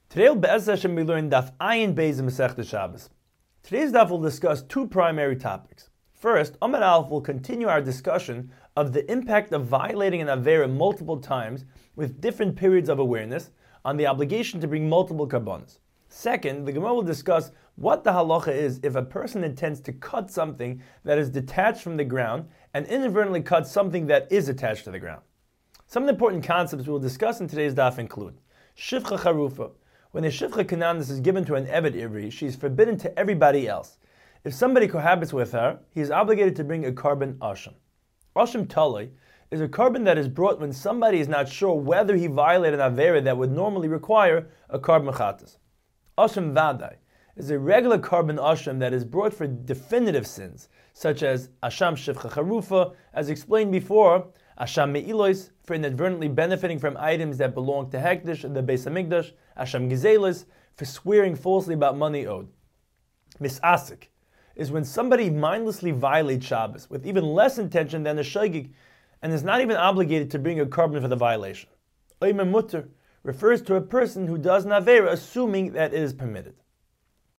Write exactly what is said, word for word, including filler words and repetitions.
Today, Be'ez Hashem, we learn Daf Ayin Beis in Masechta Shabbos. Today's Daf will discuss two primary topics. First, Amud Aleph will continue our discussion of the impact of violating an Avera multiple times with different periods of awareness on the obligation to bring multiple karbanos. Second, the Gemara will discuss what the halacha is if a person intends to cut something that is detached from the ground and inadvertently cut something that is attached to the ground. Some of the important concepts we will discuss in today's Daf include Shivcha Charufa. When a Shivcha Kananus is given to an Eved Ivri, she is forbidden to everybody else. If somebody cohabits with her, he is obligated to bring a carbon Asham. Asham Talai is a carbon that is brought when somebody is not sure whether he violated an Avera that would normally require a carbon Chatas. Asham Vadai is a regular carbon Asham that is brought for definitive sins, such as Asham Shivcha Charufa, as explained before, Asham Me'ilois, for inadvertently benefiting from items that belong to Hekdesh and the Beis HaMikdash, Asham Gizelis, for swearing falsely about money owed. Misasik is when somebody mindlessly violates Shabbos with even less intention than a Shogig and is not even obligated to bring a carbon for the violation. Oimer Mutter refers to a person who does an Avera assuming that it is permitted.